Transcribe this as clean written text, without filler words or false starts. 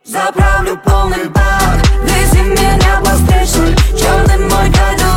Заправлю полный бак, вези меня по встречной. Черный мой кадиллак.